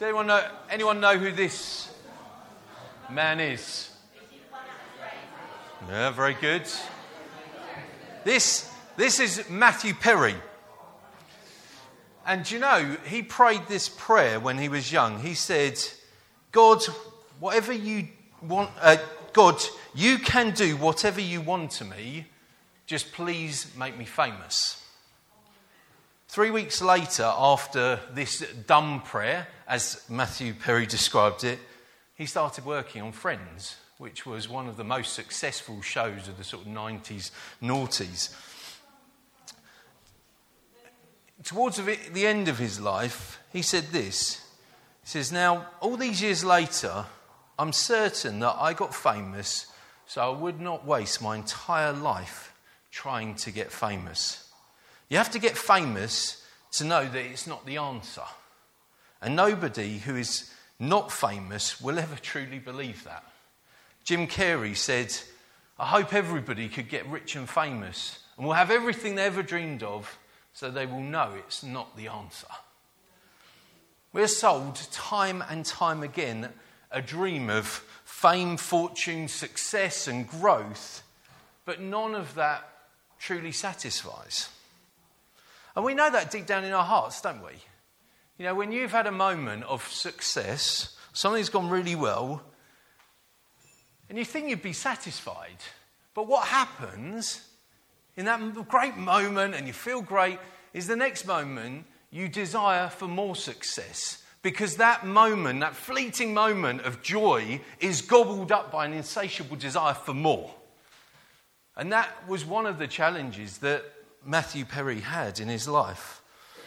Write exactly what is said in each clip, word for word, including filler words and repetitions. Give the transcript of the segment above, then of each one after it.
Does anyone know, anyone know who this man is? Yeah, very good. This, this is Matthew Perry. And you know, he prayed this prayer when he was young. He said, God, whatever you want, uh, God, you can do whatever you want to me, just please make me famous. Three weeks later, after this dumb prayer, as Matthew Perry described it, he started working on Friends, which was one of the most successful shows of the sort of nineties, noughties. Towards the end of his life, he said this. He says, now, all these years later, I'm certain that I got famous, so I would not waste my entire life trying to get famous. You have to get famous to know that it's not the answer. And nobody who is not famous will ever truly believe that. Jim Carrey said, I hope everybody could get rich and famous and will have everything they ever dreamed of, so they will know it's not the answer. We're sold time and time again a dream of fame, fortune, success and growth, but none of that truly satisfies. And we know that deep down in our hearts, don't we? You know, when you've had a moment of success, something's gone really well, and you think you'd be satisfied. But what happens in that great moment, and you feel great, is the next moment you desire for more success. Because that moment, that fleeting moment of joy is gobbled up by an insatiable desire for more. And that was one of the challenges that Matthew Perry had in his life.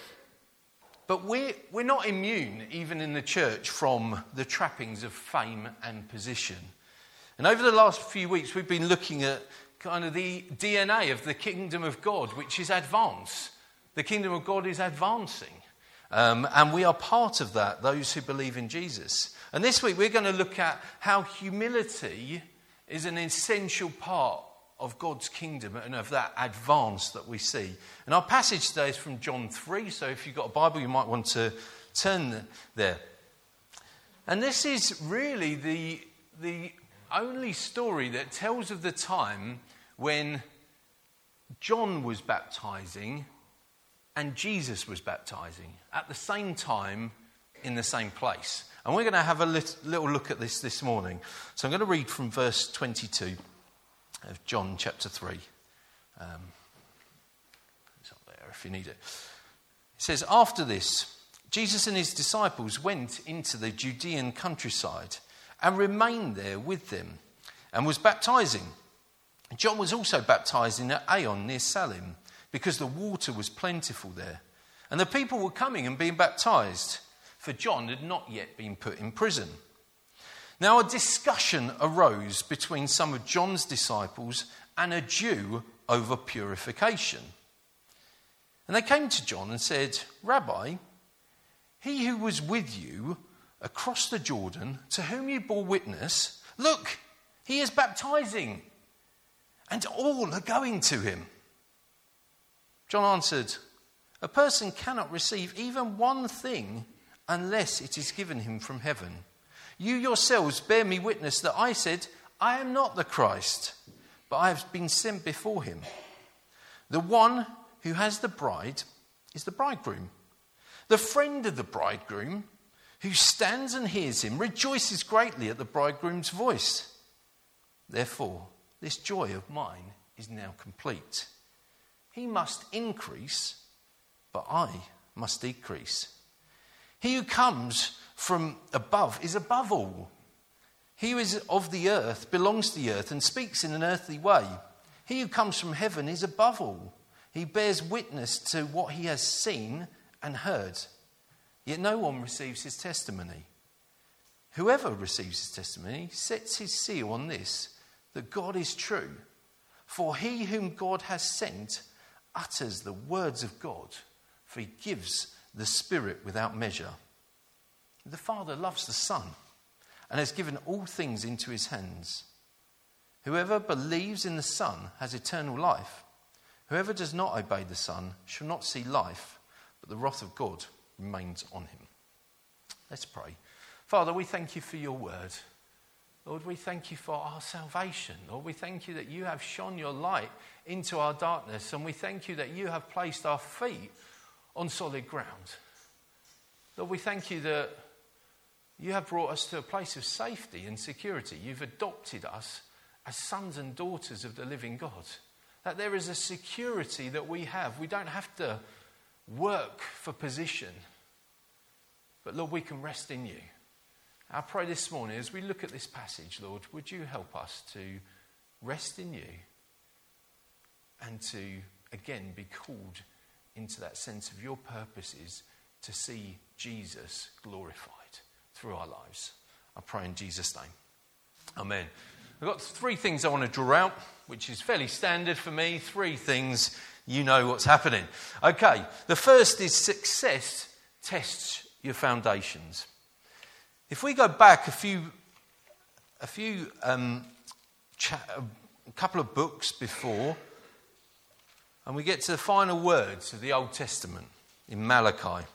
But we're, we're not immune, even in the church, from the trappings of fame and position. And over the last few weeks, we've been looking at kind of the D N A of the kingdom of God, which is advance. The kingdom of God is advancing. Um, and we are part of that, those who believe in Jesus. And this week, we're going to look at how humility is an essential part of God's kingdom and of that advance that we see. And our passage today is from John three, so if you've got a Bible, you might want to turn there. And this is really the, the only story that tells of the time when John was baptizing and Jesus was baptizing at the same time in the same place. And we're going to have a little look at this this morning. So I'm going to read from verse twenty-two. Of John chapter three. Um, it's up there if you need it. It says, after this, Jesus and his disciples went into the Judean countryside and remained there with them and was baptizing. John was also baptizing at Aenon near Salim because the water was plentiful there. And the people were coming and being baptized, for John had not yet been put in prison. Now a discussion arose between some of John's disciples and a Jew over purification. And they came to John and said, Rabbi, he who was with you across the Jordan, to whom you bore witness, look, he is baptizing, and all are going to him. John answered, a person cannot receive even one thing unless it is given him from heaven. You yourselves bear me witness that I said, I am not the Christ, but I have been sent before him. The one who has the bride is the bridegroom. The friend of the bridegroom, who stands and hears him, rejoices greatly at the bridegroom's voice. Therefore, this joy of mine is now complete. He must increase, but I must decrease. He who comes from above is above all. He who is of the earth belongs to the earth and speaks in an earthly way. He who comes from heaven is above all. He bears witness to what he has seen and heard. Yet no one receives his testimony. Whoever receives his testimony sets his seal on this, that God is true. For he whom God has sent utters the words of God, for he gives the Spirit without measure. The Father loves the Son and has given all things into his hands. Whoever believes in the Son has eternal life. Whoever does not obey the Son shall not see life, but the wrath of God remains on him. Let's pray. Father, we thank you for your word. Lord, we thank you for our salvation. Lord, we thank you that you have shone your light into our darkness, and we thank you that you have placed our feet on solid ground. Lord, we thank you that you have brought us to a place of safety and security. You've adopted us as sons and daughters of the living God. That there is a security that we have. We don't have to work for position. But Lord, we can rest in you. I pray this morning as we look at this passage, Lord, would you help us to rest in you and to, again, be called into that sense of your purposes to see Jesus glorified through our lives. I pray in Jesus' name. Amen. I've got three things I want to draw out, which is fairly standard for me. Three things, you know what's happening. Okay, the first is success tests your foundations. If we go back a few, a few, um, cha- a couple of books before, and we get to the final words of the Old Testament in Malachi.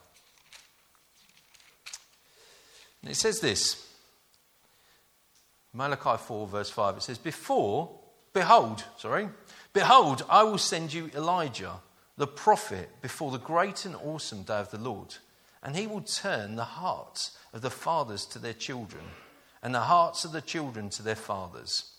And it says this, Malachi four verse five, it says, Before, behold, sorry, behold, I will send you Elijah, the prophet, before the great and awesome day of the Lord. And he will turn the hearts of the fathers to their children, and the hearts of the children to their fathers.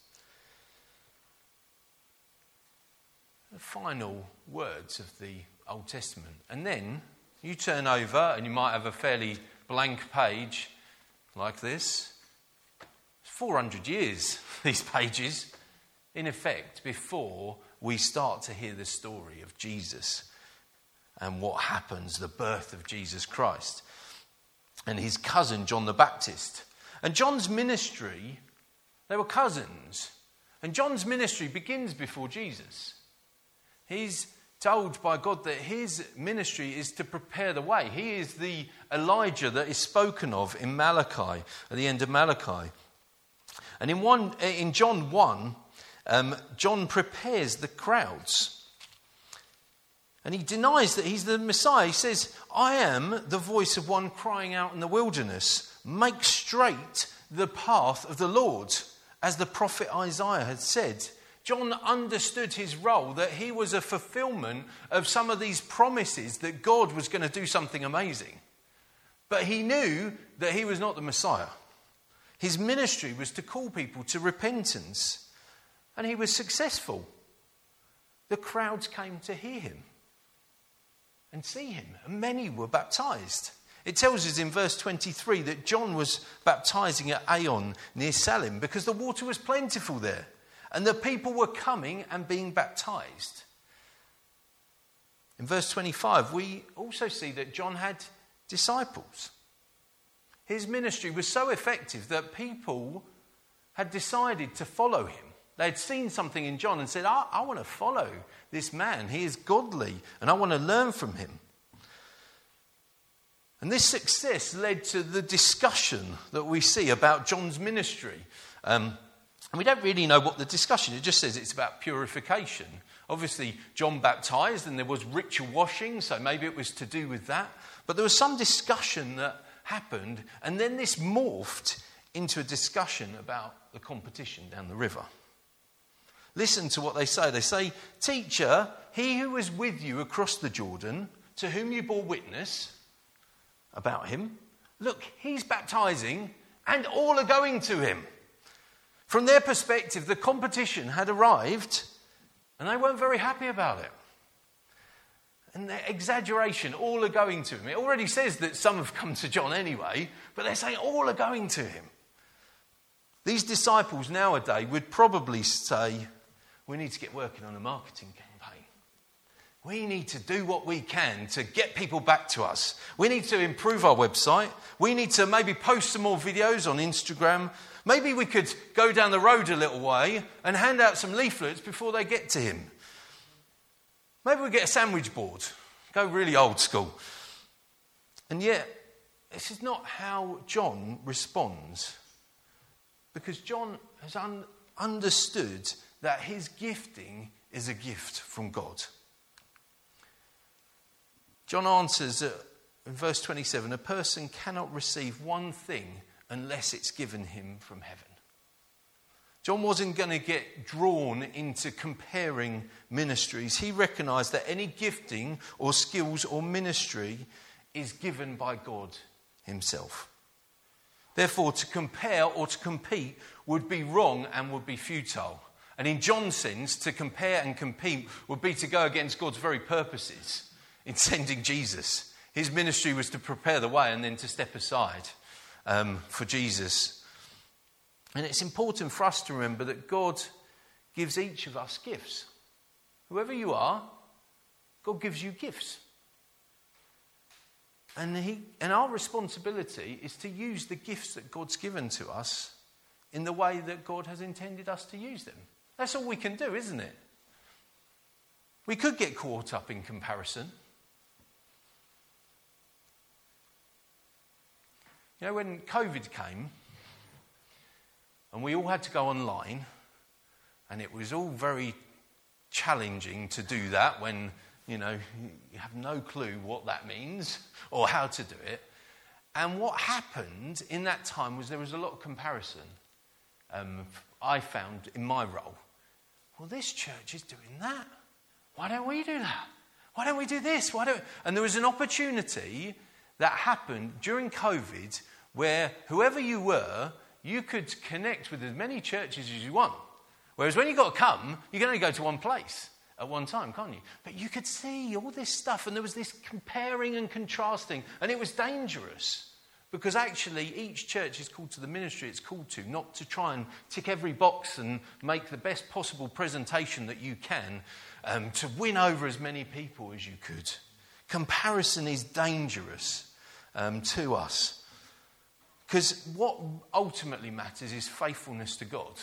The final words of the Old Testament. And then you turn over and you might have a fairly blank page like this. four hundred years, these pages, in effect, before we start to hear the story of Jesus and what happens, the birth of Jesus Christ and his cousin John the Baptist. And John's ministry, they were cousins. And John's ministry begins before Jesus. He's told by God that his ministry is to prepare the way. He is the Elijah that is spoken of in Malachi, at the end of Malachi. And in one, in John one, um, John prepares the crowds. And he denies that he's the Messiah. He says, I am the voice of one crying out in the wilderness, make straight the path of the Lord, as the prophet Isaiah had said. John understood his role, that he was a fulfillment of some of these promises that God was going to do something amazing. But he knew that he was not the Messiah. His ministry was to call people to repentance. And he was successful. The crowds came to hear him and see him, and many were baptized. It tells us in verse twenty-three that John was baptizing at Aenon near Salim because the water was plentiful there, and the people were coming and being baptized. In verse twenty-five, we also see that John had disciples. His ministry was so effective that people had decided to follow him. They had seen something in John and said, I, I want to follow this man. He is godly and I want to learn from him. And this success led to the discussion that we see about John's ministry. Um, and we don't really know what the discussion is. It just says it's about purification. Obviously, John baptized and there was ritual washing, so maybe it was to do with that. But there was some discussion that happened, and then this morphed into a discussion about the competition down the river. Listen to what they say. They say, Teacher, he who was with you across the Jordan, to whom you bore witness about him, look, he's baptizing and all are going to him. From their perspective, the competition had arrived and they weren't very happy about it. And their exaggeration, all are going to him. It already says that some have come to John anyway, but they're saying all are going to him. These disciples nowadays would probably say, we need to get working on a marketing campaign. We need to do what we can to get people back to us. We need to improve our website. We need to maybe post some more videos on Instagram. Maybe we could go down the road a little way and hand out some leaflets before they get to him. Maybe we get a sandwich board. Go really old school. And yet, this is not how John responds. Because John has un- understood that his gifting is a gift from God. John answers that in verse twenty-seven, a person cannot receive one thing unless it's given him from heaven. John wasn't going to get drawn into comparing ministries. He recognised that any gifting or skills or ministry is given by God himself. Therefore, to compare or to compete would be wrong and would be futile. And in John's sense, to compare and compete would be to go against God's very purposes in sending Jesus. His ministry was to prepare the way and then to step aside um, for Jesus. And it's important for us to remember that God gives each of us gifts. Whoever you are, God gives you gifts. And he, and our responsibility is to use the gifts that God's given to us in the way that God has intended us to use them. That's all we can do, isn't it? We could get caught up in comparison. You know, when COVID came and we all had to go online, and it was all very challenging to do that when, you know, you have no clue what that means or how to do it. And what happened in that time was there was a lot of comparison. Um, I found in my role, well, this church is doing that. Why don't we do that? Why don't we do this? Why don't? And there was an opportunity that happened during COVID where whoever you were, you could connect with as many churches as you want. Whereas when you got to come, you can only go to one place at one time, can't you? But you could see all this stuff, and there was this comparing and contrasting, and it was dangerous. Because actually each church is called to the ministry it's called to, not to try and tick every box and make the best possible presentation that you can um, to win over as many people as you could. Comparison is dangerous um, to us. Because what ultimately matters is faithfulness to God.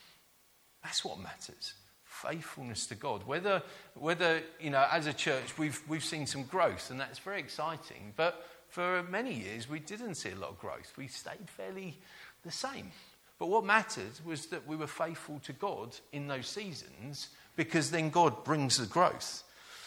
That's what matters. Faithfulness to God. Whether, whether you know, as a church we've we've seen some growth, and that's very exciting, but for many years, we didn't see a lot of growth. We stayed fairly the same. But what mattered was that we were faithful to God in those seasons, because then God brings the growth.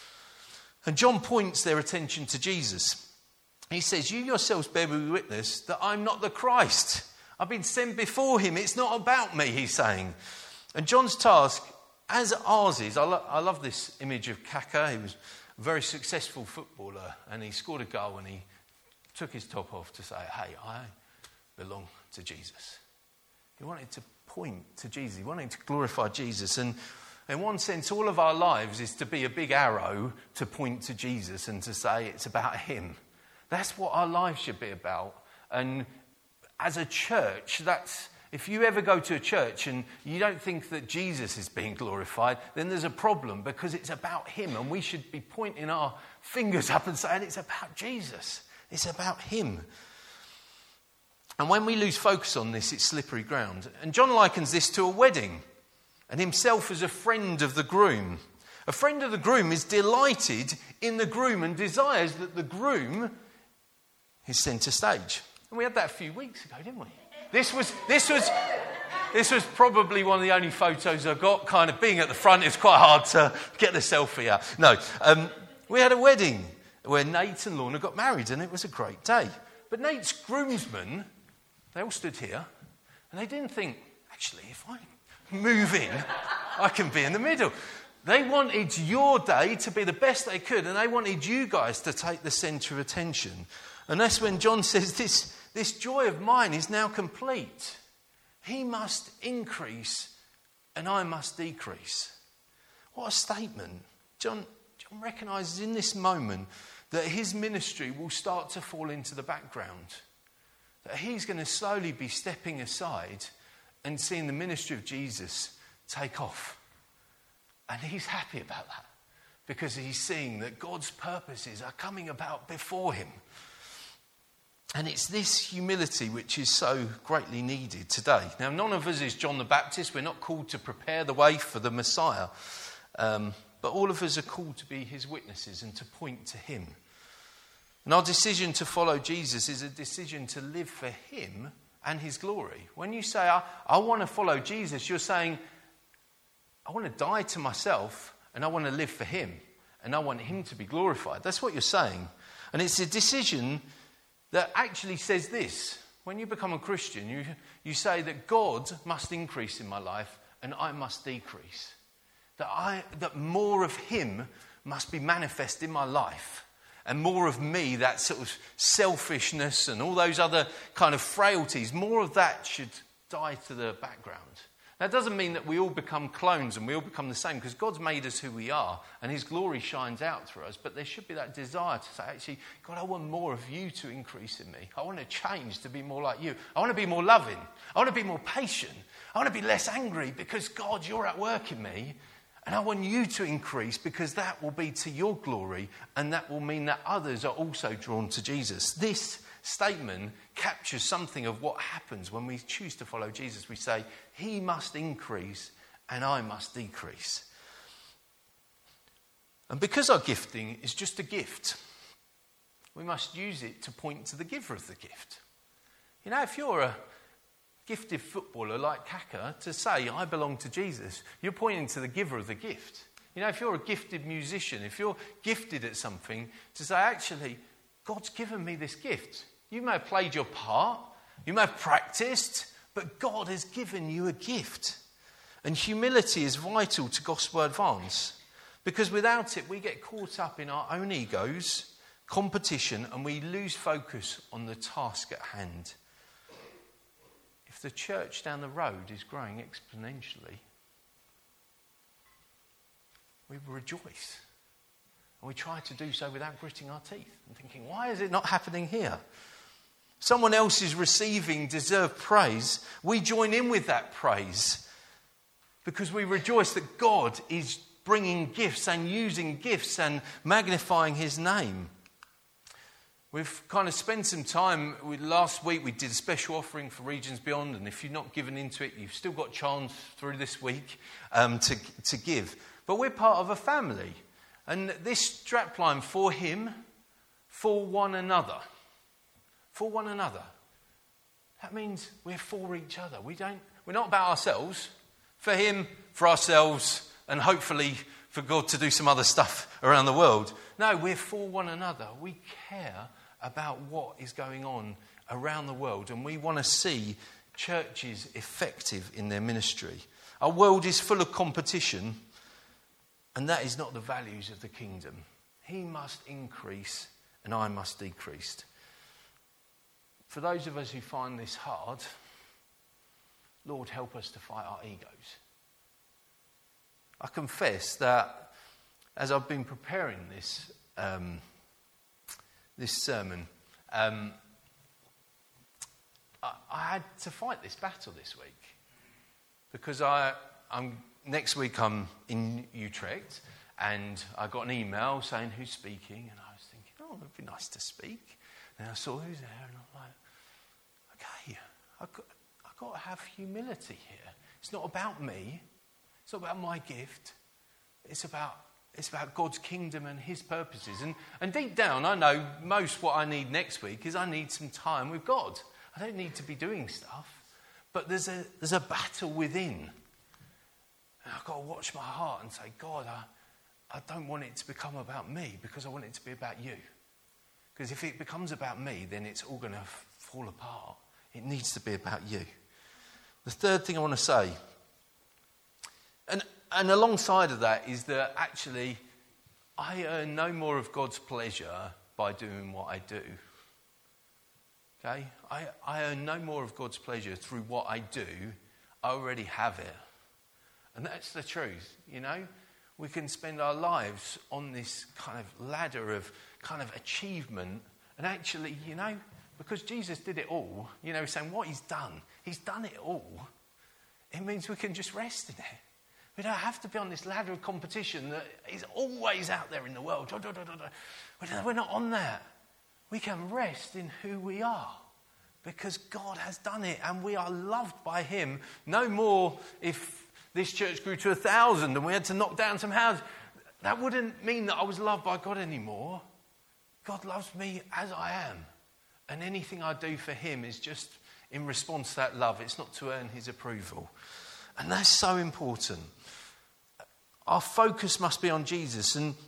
And John points their attention to Jesus. He says, you yourselves bear me witness that I'm not the Christ. I've been sent before him. It's not about me, he's saying. And John's task, as ours is, I, lo- I love this image of Kaka. He was a very successful footballer, and he scored a goal, and he took his top off to say, hey, I belong to Jesus. He wanted to point to Jesus. He wanted to glorify Jesus. And in one sense, all of our lives is to be a big arrow to point to Jesus and to say it's about him. That's what our lives should be about. And as a church, that's, if you ever go to a church and you don't think that Jesus is being glorified, then there's a problem, because it's about him. And we should be pointing our fingers up and saying it's about Jesus. It's about him. And when we lose focus on this, it's slippery ground. And John likens this to a wedding, and himself as a friend of the groom. A friend of the groom is delighted in the groom and desires that the groom is centre stage. And we had that a few weeks ago, didn't we? This was this was this was probably one of the only photos I got. Kind of being at the front, it's quite hard to get the selfie out. No, um, we had a wedding where Nate and Lorna got married, and it was a great day. But Nate's groomsmen, they all stood here, and they didn't think, actually, if I move in, I can be in the middle. They wanted your day to be the best they could, and they wanted you guys to take the centre of attention. And that's when John says, this, this joy of mine is now complete. He must increase, and I must decrease. What a statement. John, John recognises in this moment that his ministry will start to fall into the background. That he's going to slowly be stepping aside and seeing the ministry of Jesus take off. And he's happy about that, because he's seeing that God's purposes are coming about before him. And it's this humility which is so greatly needed today. Now, none of us is John the Baptist. We're not called to prepare the way for the Messiah. Um, but all of us are called to be his witnesses and to point to him. And our decision to follow Jesus is a decision to live for him and his glory. When you say, I, I want to follow Jesus, you're saying, I want to die to myself and I want to live for him. And I want him to be glorified. That's what you're saying. And it's a decision that actually says this. When you become a Christian, you, you say that God must increase in my life and I must decrease. That, I, that more of him must be manifest in my life. And more of me, that sort of selfishness and all those other kind of frailties, more of that should die to the background. That doesn't mean that we all become clones and we all become the same, because God's made us who we are and his glory shines out through us. But there should be that desire to say, actually, God, I want more of you to increase in me. I want to change to be more like you. I want to be more loving. I want to be more patient. I want to be less angry because, God, you're at work in me. And I want you to increase because that will be to your glory, and that will mean that others are also drawn to Jesus. This statement captures something of what happens when we choose to follow Jesus. We say, he must increase and I must decrease. And because our gifting is just a gift, we must use it to point to the giver of the gift. You know, if you're a gifted footballer like Kaka, to say, I belong to Jesus, you're pointing to the giver of the gift. You know, if you're a gifted musician, if you're gifted at something, to say, actually, God's given me this gift. You may have played your part, you may have practiced, but God has given you a gift. And humility is vital to gospel advance, because without it, we get caught up in our own egos, competition, and we lose focus on the task at hand. If the church down the road is growing exponentially, we rejoice. And we try to do so without gritting our teeth and thinking, why is it not happening here? Someone else is receiving deserved praise. We join in with that praise because we rejoice that God is bringing gifts and using gifts and magnifying his name. We've kind of spent some time, we, last week we did a special offering for Regions Beyond, and if you've not given into it, you've still got a chance through this week um, to, to give. But we're part of a family, and this strapline, for him, for one another. For one another. That means we're for each other. We don't, we're not about ourselves. For him, for ourselves, and hopefully for God to do some other stuff around the world. No, we're for one another. We care about what is going on around the world, and we want to see churches effective in their ministry. Our world is full of competition, and that is not the values of the kingdom. He must increase and I must decrease. For those of us who find this hard, Lord, help us to fight our egos. I confess that as I've been preparing this um, this sermon, um, I, I had to fight this battle this week because I, I'm next week I'm in Utrecht, and I got an email saying who's speaking, and I was thinking, oh, it'd be nice to speak. And I saw who's there, and I'm like, okay, I've got, I've got to have humility here. It's not about me. It's not about my gift. It's about it's about God's kingdom and his purposes. And, and deep down, I know most what I need next week is I need some time with God. I don't need to be doing stuff. But there's a there's a battle within. And I've got to watch my heart and say, God, I, I don't want it to become about me, because I want it to be about you. Because if it becomes about me, then it's all going to f- fall apart. It needs to be about you. The third thing I want to say, and and alongside of that, is that actually I earn no more of God's pleasure by doing what I do. Okay? I, I earn no more of God's pleasure through what I do. I already have it. And that's the truth, you know? We can spend our lives on this kind of ladder of kind of achievement. And actually, you know, because Jesus did it all, you know, saying what he's done, he's done it all. It means we can just rest in it. We don't have to be on this ladder of competition that is always out there in the world. We're not on that. We can rest in who we are because God has done it and we are loved by him. No more if this church grew to a thousand and we had to knock down some houses. That wouldn't mean that I was loved by God anymore. God loves me as I am. And anything I do for him is just in response to that love. It's not to earn his approval. And that's so important. Our focus must be on Jesus. And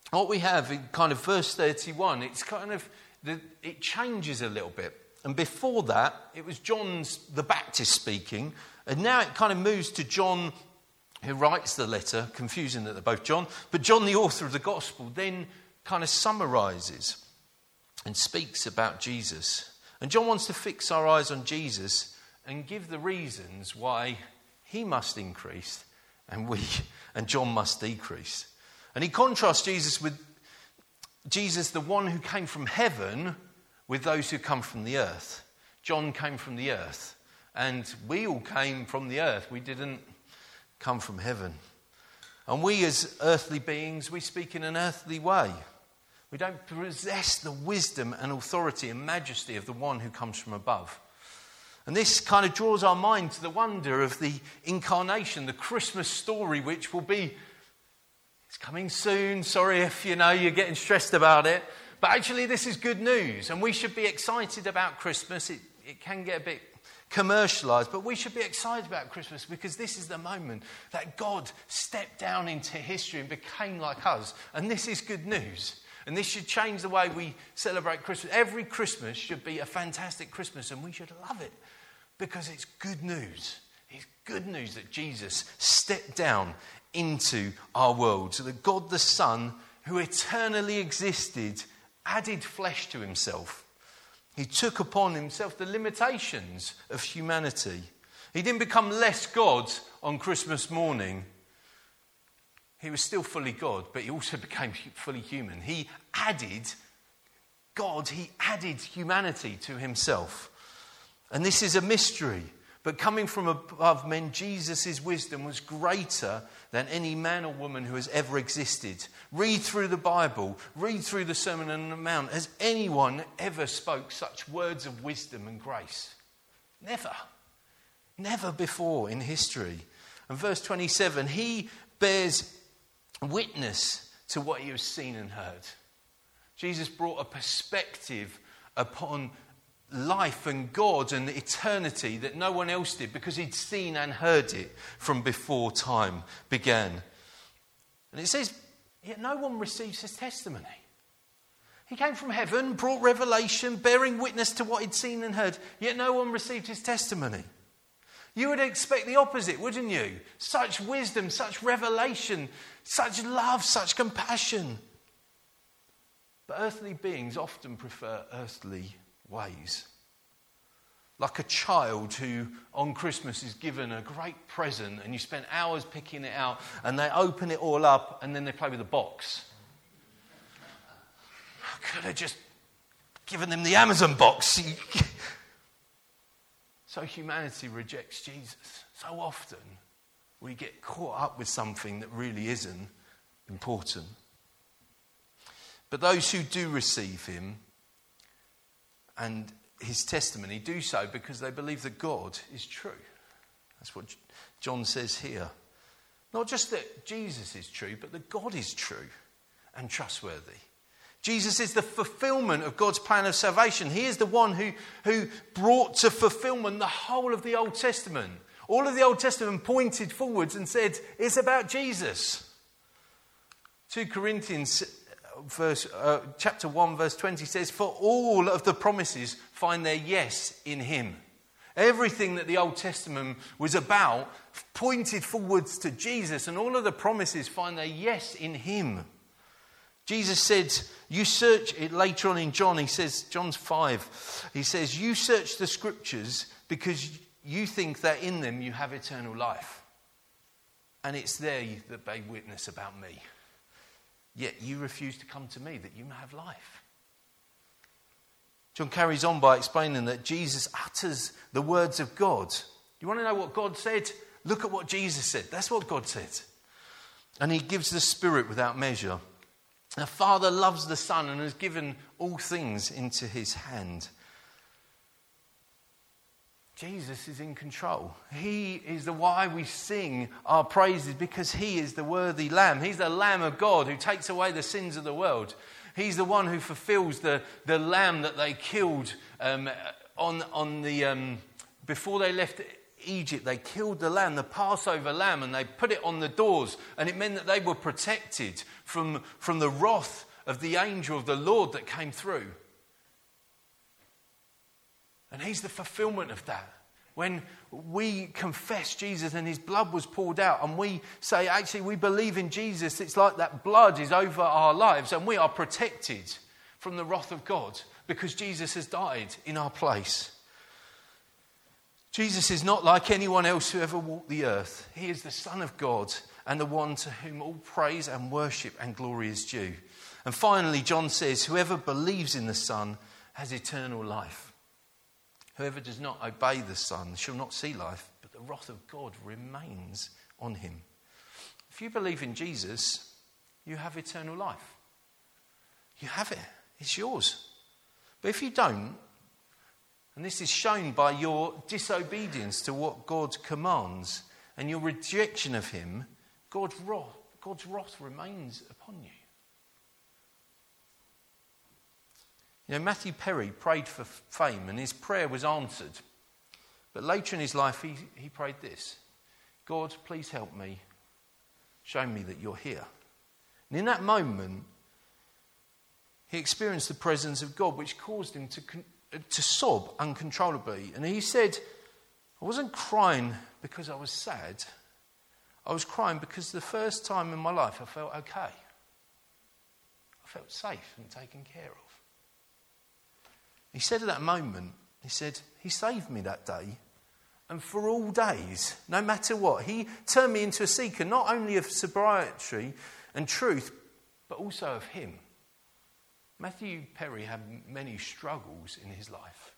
what we have in kind of verse thirty-one, it's kind of, the, it changes a little bit. And before that, it was John's the Baptist speaking. And now it kind of moves to John, who writes the letter, confusing that they're both John. But John, the author of the gospel, then kind of summarises and speaks about Jesus. And John wants to fix our eyes on Jesus and give the reasons why he must increase and we and John must decrease. And he contrasts Jesus with Jesus, the one who came from heaven, with those who come from the earth. John came from the earth, and we all came from the earth. We didn't come from heaven. And we as earthly beings, we speak in an earthly way. We don't possess the wisdom and authority and majesty of the one who comes from above. And this kind of draws our mind to the wonder of the incarnation, the Christmas story, which will be, it's coming soon. Sorry if, you know, you're getting stressed about it. But actually, this is good news, and we should be excited about Christmas. It, it can get a bit commercialised, but we should be excited about Christmas because this is the moment that God stepped down into history and became like us. And this is good news. And this should change the way we celebrate Christmas. Every Christmas should be a fantastic Christmas, and we should love it because it's good news. It's good news that Jesus stepped down into our world. So that God the Son, who eternally existed, added flesh to himself. He took upon himself the limitations of humanity. He didn't become less God on Christmas morning. He was still fully God, but he also became fully human. He added God, he added humanity to himself. And this is a mystery. But coming from above meant Jesus' wisdom was greater than any man or woman who has ever existed. Read through the Bible, read through the Sermon on the Mount. Has anyone ever spoke such words of wisdom and grace? Never. Never before in history. And verse twenty-seven, he bears witness to what he has seen and heard. Jesus brought a perspective upon life and God and eternity that no one else did because he'd seen and heard it from before time began. And it says, yet no one receives his testimony. He came from heaven, brought revelation, bearing witness to what he'd seen and heard, yet no one received his testimony. You would expect the opposite, wouldn't you? Such wisdom, such revelation, such love, such compassion. But earthly beings often prefer earthly ways. Like a child who on Christmas is given a great present and you spend hours picking it out and they open it all up and then they play with the box. I could have just given them the Amazon box. So humanity rejects Jesus. So often we get caught up with something that really isn't important. But those who do receive him and his testimony do so because they believe that God is true. That's what John says here. Not just that Jesus is true, but that God is true and trustworthy. Jesus is the fulfillment of God's plan of salvation. He is the one who, who brought to fulfillment the whole of the Old Testament. All of the Old Testament pointed forwards and said, it's about Jesus. Second Corinthians Verse, uh, chapter one, verse twenty says, for all of the promises find their yes in him. Everything that the Old Testament was about pointed forwards to Jesus, and all of the promises find their yes in him. Jesus said, you search it later on in John, he says, John five, he says, you search the scriptures because you think that in them you have eternal life. And it's there that they witness about me. Yet you refuse to come to me that you may have life. John carries on by explaining that Jesus utters the words of God. You want to know what God said? Look at what Jesus said. That's what God said. And he gives the Spirit without measure. The Father loves the Son and has given all things into his hand. Jesus is in control. He is the why we sing our praises, because he is the worthy Lamb. He's the Lamb of God who takes away the sins of the world. He's the one who fulfills the, the lamb that they killed um, on, on the um, before they left Egypt, they killed the lamb, the Passover lamb, and they put it on the doors. And it meant that they were protected from, from the wrath of the angel of the Lord that came through. And he's the fulfillment of that. When we confess Jesus and his blood was poured out and we say, actually, we believe in Jesus, it's like that blood is over our lives and we are protected from the wrath of God because Jesus has died in our place. Jesus is not like anyone else who ever walked the earth. He is the Son of God and the one to whom all praise and worship and glory is due. And finally, John says, whoever believes in the Son has eternal life. Whoever does not obey the Son shall not see life, but the wrath of God remains on him. If you believe in Jesus, you have eternal life. You have it. It's yours. But if you don't, and this is shown by your disobedience to what God commands and your rejection of him, God's wrath, God's wrath remains upon you. You know, Matthew Perry prayed for fame and his prayer was answered. But later in his life, he, he prayed this: God, please help me. Show me that you're here. And in that moment, he experienced the presence of God, which caused him to, to sob uncontrollably. And he said, I wasn't crying because I was sad. I was crying because the first time in my life I felt okay. I felt safe and taken care of. He said at that moment, he said, he saved me that day. And for all days, no matter what, he turned me into a seeker, not only of sobriety and truth, but also of him. Matthew Perry had many struggles in his life.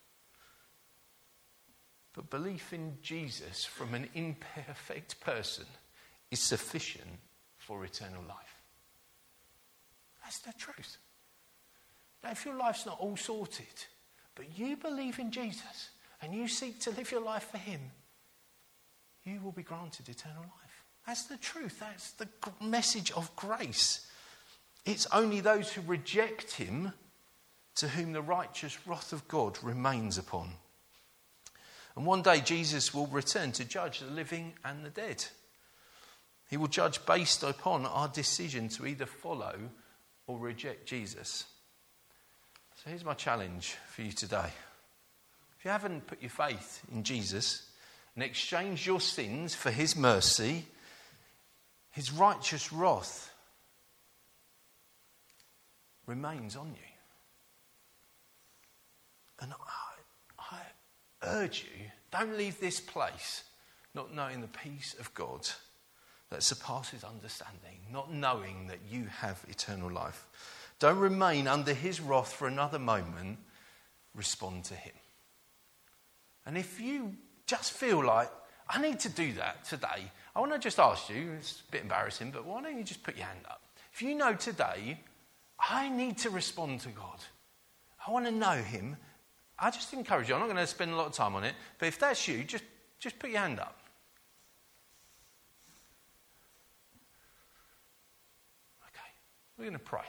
But belief in Jesus from an imperfect person is sufficient for eternal life. That's the truth. Now, if your life's not all sorted, but you believe in Jesus and you seek to live your life for him, you will be granted eternal life. That's the truth. That's the message of grace. It's only those who reject him to whom the righteous wrath of God remains upon. And one day Jesus will return to judge the living and the dead. He will judge based upon our decision to either follow or reject Jesus. So here's my challenge for you today. If you haven't put your faith in Jesus and exchanged your sins for his mercy, his righteous wrath remains on you. And I, I urge you, don't leave this place not knowing the peace of God that surpasses understanding, not knowing that you have eternal life. Don't remain under his wrath for another moment. Respond to him. And if you just feel like, I need to do that today, I want to just ask you, it's a bit embarrassing, but why don't you just put your hand up? If you know today, I need to respond to God. I want to know him. I just encourage you, I'm not going to spend a lot of time on it, but if that's you, just, just put your hand up. Okay, we're going to pray.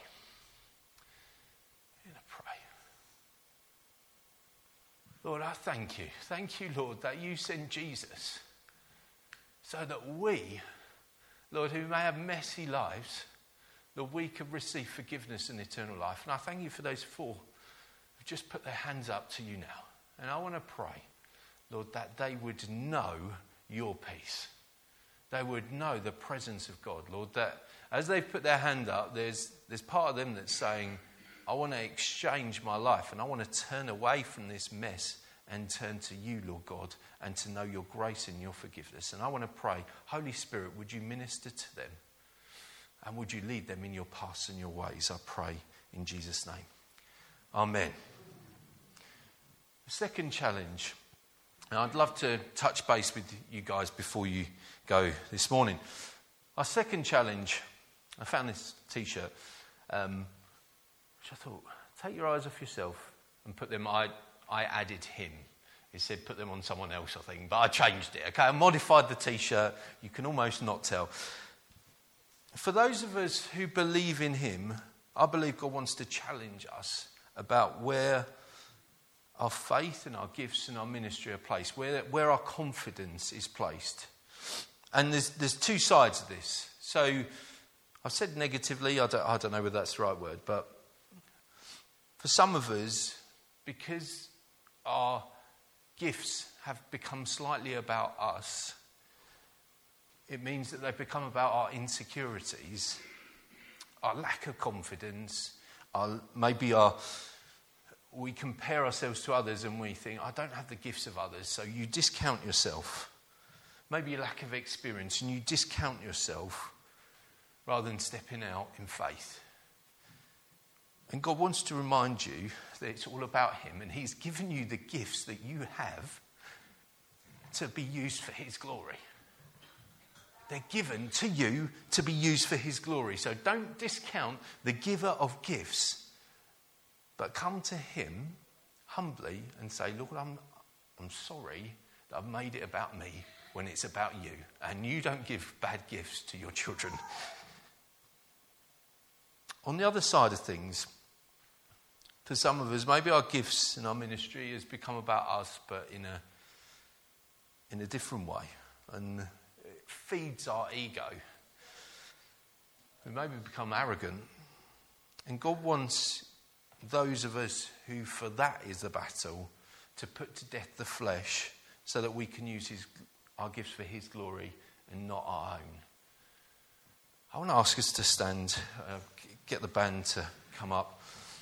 Lord, I thank you. Thank you, Lord, that you sent Jesus so that we, Lord, who may have messy lives, that we could receive forgiveness and eternal life. And I thank you for those four who just put their hands up to you now. And I want to pray, Lord, that they would know your peace. They would know the presence of God, Lord, that as they've put their hand up, there's, there's part of them that's saying, I want to exchange my life and I want to turn away from this mess and turn to you, Lord God, and to know your grace and your forgiveness. And I want to pray, Holy Spirit, would you minister to them and would you lead them in your paths and your ways? I pray in Jesus' name. Amen. The second challenge, and I'd love to touch base with you guys before you go this morning. Our second challenge, I found this t-shirt, um, which I thought, take your eyes off yourself and put them, I, I added him. It said put them on someone else, I think, but I changed it, okay? I modified the t-shirt. You can almost not tell. For those of us who believe in him, I believe God wants to challenge us about where our faith and our gifts and our ministry are placed, where, where our confidence is placed. And there's, there's two sides of this. So I've said negatively, I don't, I don't know whether that's the right word, but for some of us, because our gifts have become slightly about us, it means that they've become about our insecurities, our lack of confidence, our, maybe our, we compare ourselves to others and we think, I don't have the gifts of others, so you discount yourself. Maybe a lack of experience and you discount yourself rather than stepping out in faith. And God wants to remind you that it's all about him, and he's given you the gifts that you have to be used for his glory. They're given to you to be used for his glory. So don't discount the giver of gifts, but come to him humbly and say, Lord, I'm, I'm sorry that I've made it about me when it's about you. And you don't give bad gifts to your children. On the other side of things, for some of us, maybe our gifts and our ministry has become about us, but in a in a different way. And it feeds our ego. We maybe become arrogant. And God wants those of us who, for that is the battle, to put to death the flesh so that we can use his, our gifts for his glory and not our own. I want to ask us to stand, uh, get the band to come up.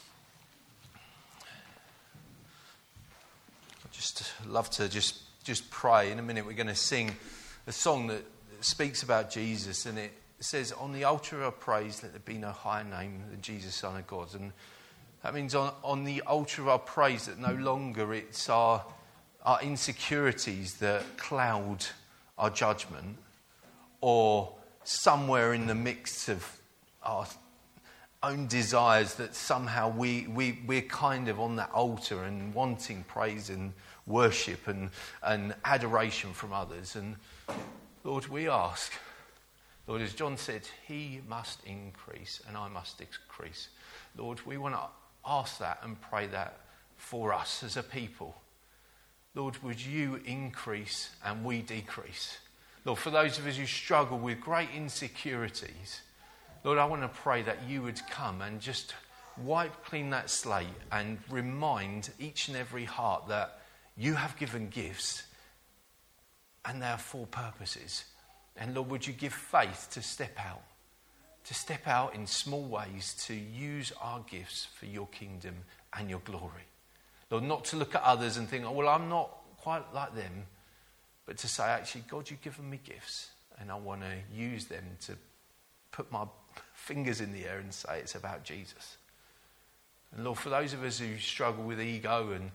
I'd just love to just, just pray. In a minute we're going to sing a song that speaks about Jesus, and it says, on the altar of praise let there be no higher name than Jesus, Son of God. And that means on, on the altar of our praise that no longer it's our, our insecurities that cloud our judgment, or somewhere in the mix of our own desires that somehow we, we, we're kind of on that altar and wanting praise and worship and, and adoration from others. And Lord, we ask, Lord, as John said, he must increase and I must decrease. Lord, we want to ask that and pray that for us as a people. Lord, would you increase and we decrease? Lord, for those of us who struggle with great insecurities, Lord, I want to pray that you would come and just wipe clean that slate and remind each and every heart that you have given gifts and they are for purposes. And Lord, would you give faith to step out, to step out in small ways to use our gifts for your kingdom and your glory. Lord, not to look at others and think, oh, well, I'm not quite like them, but to say, actually, God, you've given me gifts and I want to use them to put my fingers in the air and say it's about Jesus. And Lord, for those of us who struggle with ego and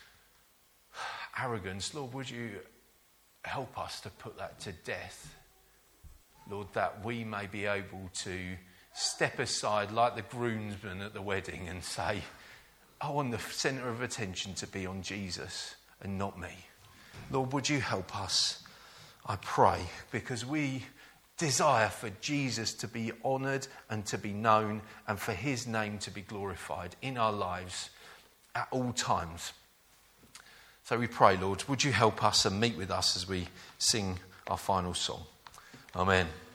arrogance, Lord, would you help us to put that to death? Lord, that we may be able to step aside like the groomsmen at the wedding and say, I want the centre of attention to be on Jesus and not me. Lord, would you help us, I pray, because we desire for Jesus to be honoured and to be known and for his name to be glorified in our lives at all times. So we pray, Lord, would you help us and meet with us as we sing our final song. Amen.